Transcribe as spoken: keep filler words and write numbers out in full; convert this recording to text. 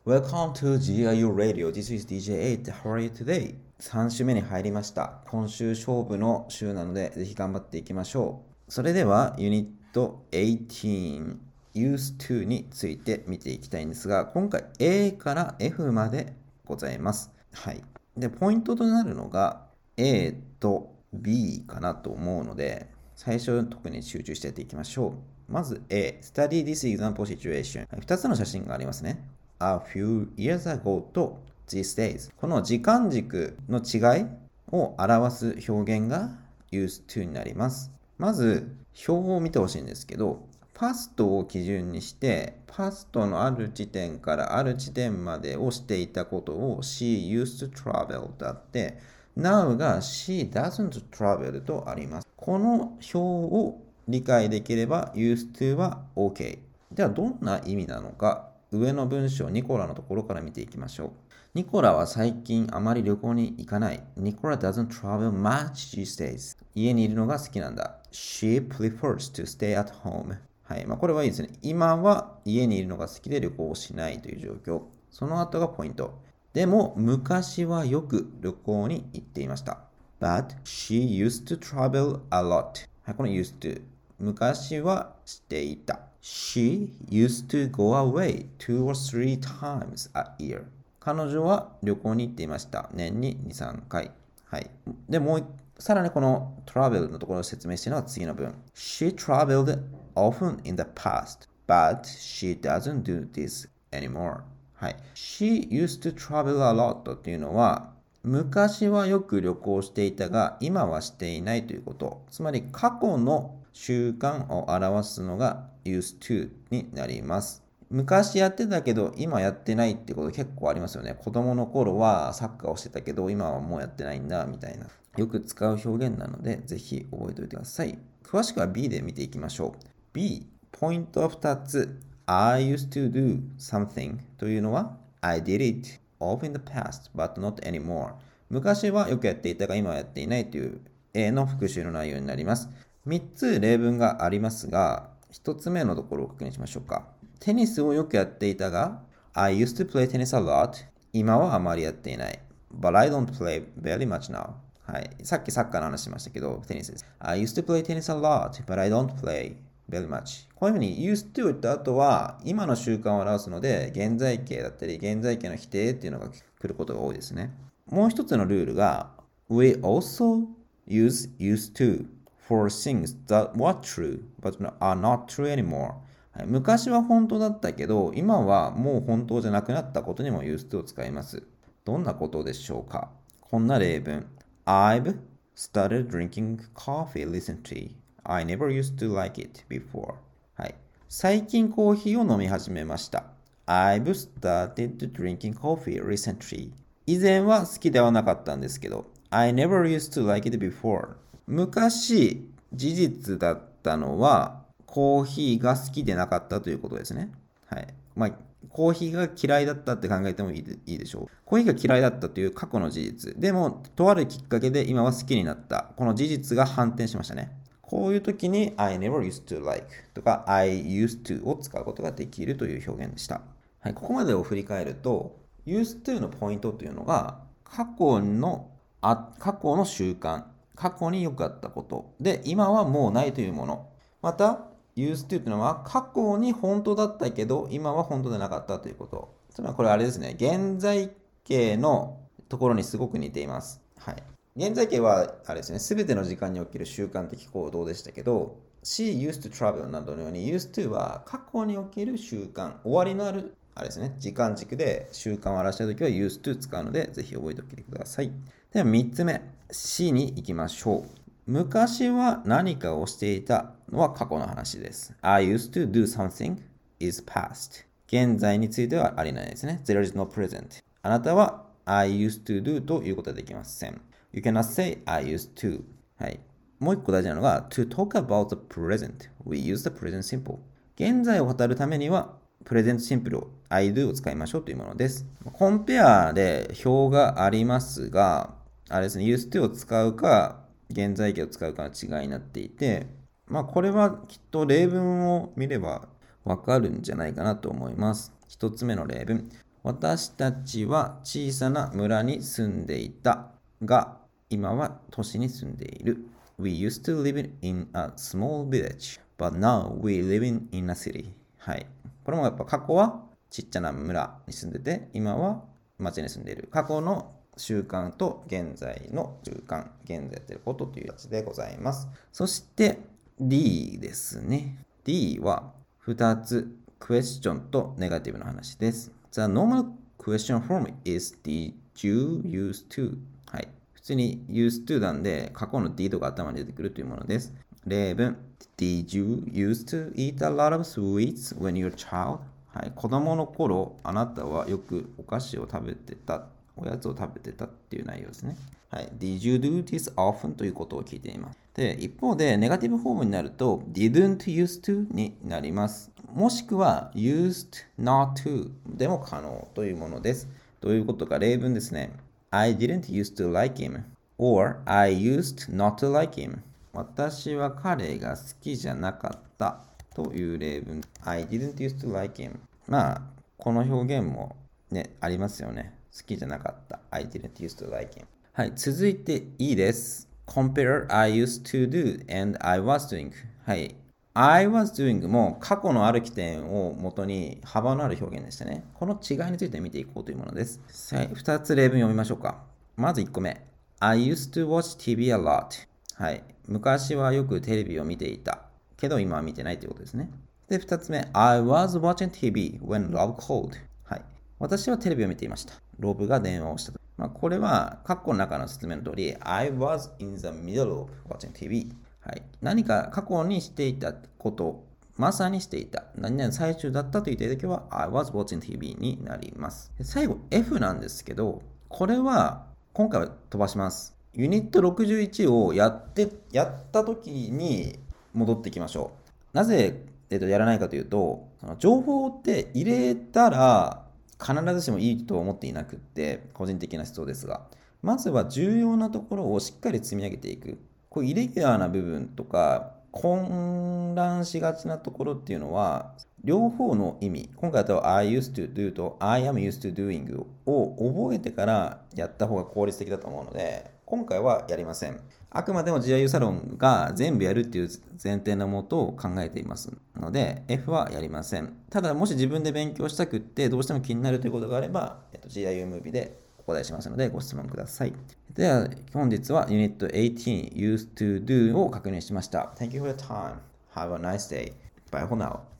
Welcome to ジーアイユー Radio. This is ディージェーエイト. How are you today? さん週目に入りました。今週勝負の週なので、ぜひ頑張っていきましょう。それでは、ユニットじゅうはち Use to について見ていきたいんですが、今回 A から F までございます。はい。で、ポイントとなるのが A と B かなと思うので、最初特に集中してやっていきましょう。まず A、Study this example situation。ふたつの写真がありますね。A few years ago と these days。この時間軸の違いを表す表現が used to になります。まず、表を見てほしいんですけど、パストを基準にして、パストのある地点からある地点までをしていたことを She used to travel だって、Now が She doesn't travel とあります。この表を理解できれば used to は OK。ではどんな意味なのか、上の文章ニコラのところから見ていきましょう。ニコラは最近あまり旅行に行かない。ニコラ doesn't travel much these days. 家にいるのが好きなんだ。She prefers to stay at home. はい。まあ、これはいいですね。今は家にいるのが好きで旅行をしないという状況。その後がポイント。でも、昔はよく旅行に行っていました。But she used to travel a lot. はい、この used to。昔はしていた。She used to go away two or three times a year. 彼女は旅行に行っていました。年にに、さんかい。はい。で、もうさらにこの travel のところを説明しているのが次の文。She traveled often in the past, but she doesn't do this anymore. はい。She used to travel a lot というのは、昔はよく旅行していたが、今はしていないということ。つまり過去の習慣を表すのが used to になります。昔やってたけど今やってないってこと結構ありますよね。子供の頃はサッカーをしてたけど今はもうやってないんだみたいな。よく使う表現なのでぜひ覚えておいてください。詳しくは B で見ていきましょう。B、ポイントはふたつ。I used to do something というのは I did it of in the past but not anymore。昔はよくやっていたが今はやっていないという A の復習の内容になります。みっつ例文がありますが、ひとつめのところを確認しましょうか。テニスをよくやっていたが、I used to play tennis a lot. 今はあまりやっていない。But I don't play very much now. はい。さっきサッカーの話しましたけど、テニスです。I used to play tennis a lot, but I don't play very much. こういうふうに used to 言った後は、今の習慣を表すので、現在形だったり、現在形の否定っていうのが来ることが多いですね。もう一つのルールが、We also use used to for things that were true, but are not true anymore.はい、昔は本当だったけど、今はもう本当じゃなくなったことにも used to を使います。どんなことでしょうか？こんな例文。I've started drinking coffee recently. I never used to like it before. はい。最近コーヒーを飲み始めました。I've started drinking coffee recently. 以前は好きではなかったんですけど、I never used to like it before. 昔、事実だったのは、コーヒーが好きでなかったということですね。はい。まあ、コーヒーが嫌いだったって考えてもいいで、いいでしょう。コーヒーが嫌いだったという過去の事実。でも、とあるきっかけで今は好きになった。この事実が反転しましたね。こういう時に I never used to like とか I used to を使うことができるという表現でした。はい。ここまでを振り返ると、used to のポイントというのが、過去の、あ、過去の習慣。過去に良かったこと。で、今はもうないというもの。また、used to というのは過去に本当だったけど今は本当でなかったということ。つまりこれあれですね。現在形のところにすごく似ています。はい。現在形はあれですね。すべての時間における習慣的行動でしたけど She used to travel などのように used to は過去における習慣、終わりのあるあれですね。時間軸で習慣を表したいときは used to 使うのでぜひ覚えておいてください。ではみっつめ C に行きましょう。昔は何かをしていたのは過去の話です。I used to do something is past. 現在についてはありないですね。There is no present. あなたは I used to do ということはできません。You cannot say I used to. はい。もう一個大事なのが to talk about the present. We use the present simple. 現在を語るためにはプレゼントシンプルを I do を使いましょうというものです。コンペアで表がありますが、あれですね、used to を使うか現在形を使うかの違いになっていて、まあこれはきっと例文を見ればわかるんじゃないかなと思います。一つ目の例文。 私たちは小さな村に住んでいたが、今は都市に住んでいる。We used to live in a small village, but now we live in, in a city. はい。これもやっぱ過去はちっちゃな村に住んでて、今は町に住んでいる。過去の習慣と現在の習慣、現在やっていることというやつでございます。そして D ですね。D はふたつ、クエスチョンとネガティブの話です。The normal question form is Did you used to? はい。普通に used to なんで過去の did が頭に出てくるというものです。例文 Did you used to eat a lot of sweets when you were a child? はい。子供の頃、あなたはよくお菓子を食べてた、おやつを食べてたっていう内容ですね。はい。Did you do this often? ということを聞いています。で、一方で、ネガティブフォームになると、didn't used to になります。もしくは、used not to でも可能というものです。どういうことか、例文ですね。I didn't used to like him or I used not to like him. 私は彼が好きじゃなかったという例文。I didn't used to like him. まあ、この表現もね、ありますよね。好きじゃなかった。I didn't used to like him. はい、続いて E です。compare I used to do and I was doing. はい。I was doing も過去のある起点を元に幅のある表現でしたね。この違いについて見ていこうというものです。ふたつ例文読みましょうか。まずいっこめ。I used to watch ティーブイ a lot. はい。昔はよくテレビを見ていた。けど今は見てないということですね。で、ふたつめ。I was watching ティーブイ when love called. はい。私はテレビを見ていました。ロブが電話をしたと。まあ、これは、括弧の中の説明の通り、I was in the middle of watching ティーブイ。はい。何か過去にしていたこと、まさにしていた。何々最中だったと言っていただけは、I was watching ティーブイ になります。最後、F なんですけど、これは、今回は飛ばします。ユニットろくじゅういちをやって、やった時に戻っていきましょう。なぜ、えっと、やらないかというと、情報って入れたら、必ずしもいいと思っていなくって、個人的な思想ですが、まずは重要なところをしっかり積み上げていく。こうイレギュラーな部分とか、混乱しがちなところっていうのは、両方の意味、今回だと I used to do と I am used to doing を覚えてからやった方が効率的だと思うので、今回はやりません。あくまでも ジーアイユー サロンが全部やるっていう前提のもとを考えていますので F はやりません。ただもし自分で勉強したくってどうしても気になるということがあれば、えっと、ジーアイユー ムービーでお答えしますのでご質問ください。では本日は ユニットじゅうはち used to do を確認しました。Thank you for your time. Have a nice day. Bye for now.